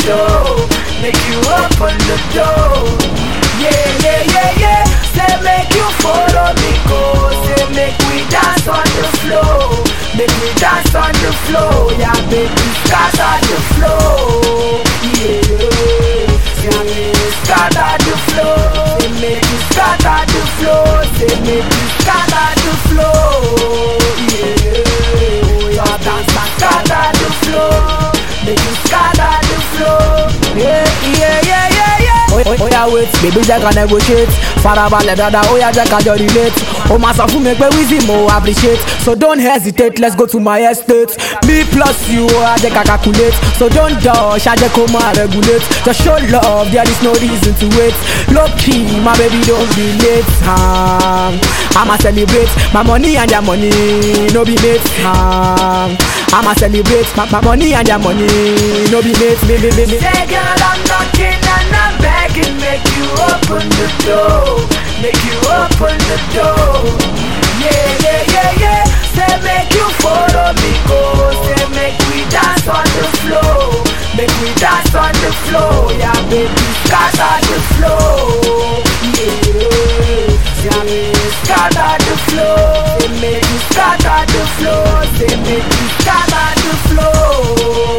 door, make you open the door. Yeah, yeah, yeah, yeah. Say make you follow me go. Say make we dance on the floor, make we dance on the floor. Yeah, baby, scatter the floor. Yeah, say scatter the floor. Say make you scatter the floor. Say make you scatter the floor. Yeah, dance and scatter the floor. Make you scatter the floor. Yeah, yeah, yeah, yeah, yeah. Oh yeah, wait, baby, Jack can negotiate. Farabalẹ̀ dada, oh yeah, Jack can just relate. Oh my son, make me with him, oh appreciate. So don't hesitate, let's go to my estate. Me plus you, oh yeah, Jack can calculate. So don't dodge, I just come and regulate. Just show love, there is no reason to wait. Low key, my baby, don't be late. I'ma celebrate my money and your money, no be late. I'ma celebrate my money and your money, no be late. Say girl, I'm knocking and I'm begging, make you open the door, make you open the door. Yeah, yeah, yeah, yeah. Say make you follow me go. Say make we dance on the floor, make we dance on the floor. Yeah, baby, scatter the floor. Yeah, say scatter the floor. Say make you scatter the floor. Say make you scatter the floor.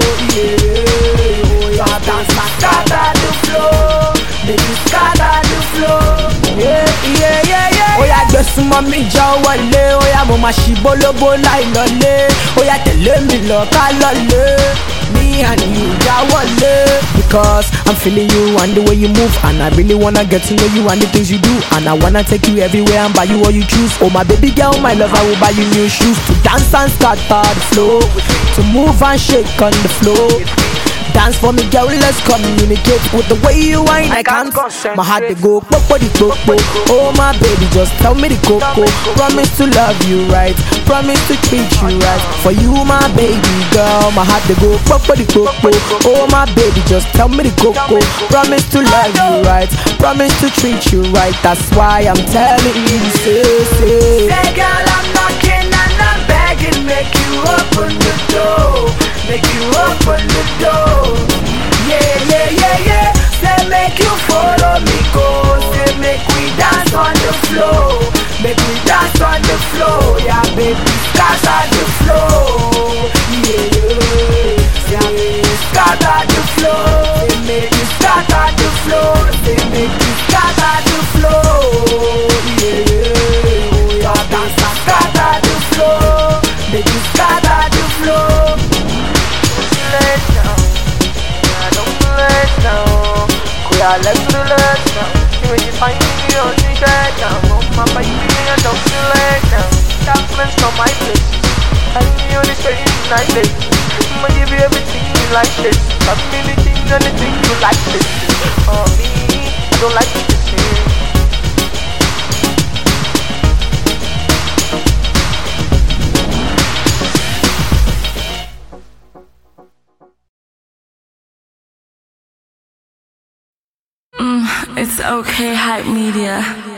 Yeah, dance and scatter the floor. Make you scatter the floor. Yeah, yeah, yeah, yeah. Ó yá gbé súnmọ́ mi jọ wọlé. Ó yá mo máa ṣì bólóbó láì lọlé. Ó yá tẹ̀lé mi lọ ká lọlé. Me and you já wọlé. Because I'm feeling you and the way you move, and I really wanna get to know you and the things you do, and I wanna take you everywhere and buy you what you choose. Oh my baby girl, my love, I will buy you new shoes to dance and scatter the floor, to move and shake on the floor. Dance for me, girl, let's communicate. With the way you whine, I can't. My heart they go popo di popo. Oh my baby, just tell me the coco. Promise to love you right, promise to treat you right. For you, my baby girl, my heart they go popo di popo. Oh my baby, just tell me the coco. Promise to love you right, promise to treat you right. That's why I'm telling you, say girl, I'm knocking and I'm begging, make you open the door, make you open the door. Yeah, yeah, yeah, yeah. Say make you follow me go. Say make we dance on the floor, make we dance on the floor. Yeah, baby, scatter the floor. Yeah, say scatter the floor. Say make you scatter the floor. Say make you scatter the floor. Yeah, dance and scatter the floor. Make you scatter the floor. Let's do it now. You when you find me on the bed now. Oh my baby, I don't feel it now. Documents on my place. Find me on the street nightly. I'ma give you everything you like this. Got many things and the thing you like this. Oh me, I don't like this here. It's okay, Hype Media.